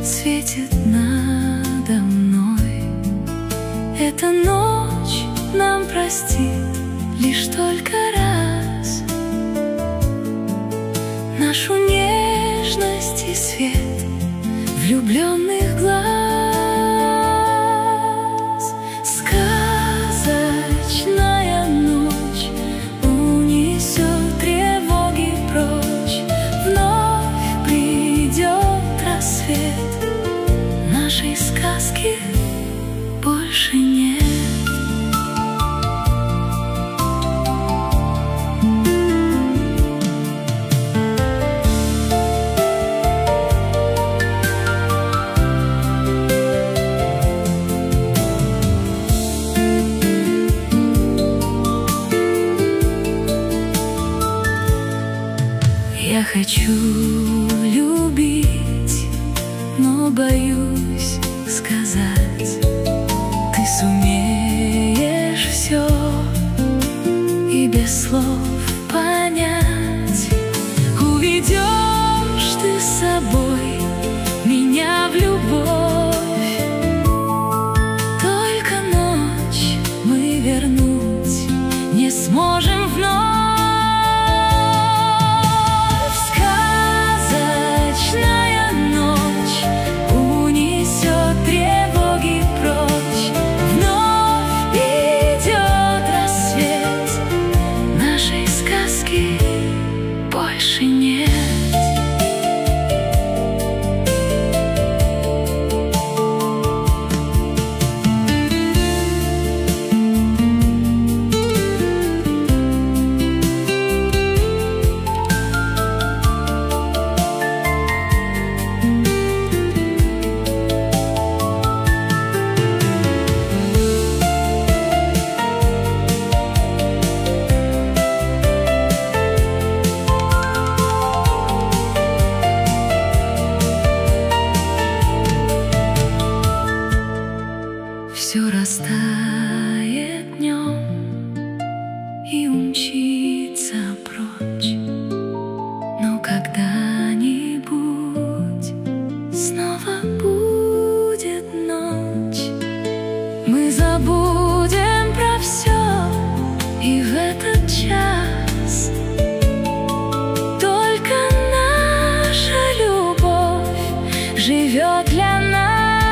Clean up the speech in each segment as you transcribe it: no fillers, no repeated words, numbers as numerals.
светит надо мной. Эта ночь нам простит лишь только раз нашу нежность и свет влюбленных глаз. Сказочная ночь унесет тревоги прочь, вновь придет рассвет, нашей сказки больше нет. Я хочу любить, но боюсь сказать. Ты сумеешь все и без слов понять. Уведешь ты с собой меня в любовь. Только ночь мы вернуть не сможем вновь. Больше нет. Все растает днем и умчится прочь, но когда-нибудь снова будет ночь. Мы забудем про все, и в этот час только наша любовь живет для нас.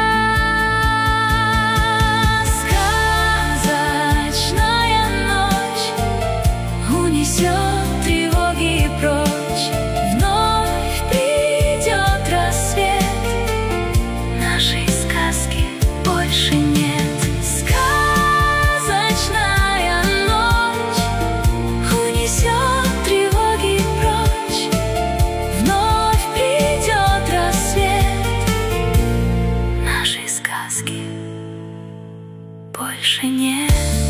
Тревоги прочь, вновь придет рассвет, нашей сказки больше нет. Сказочная ночь унесет тревоги прочь, вновь придет рассвет, нашей сказки больше нет.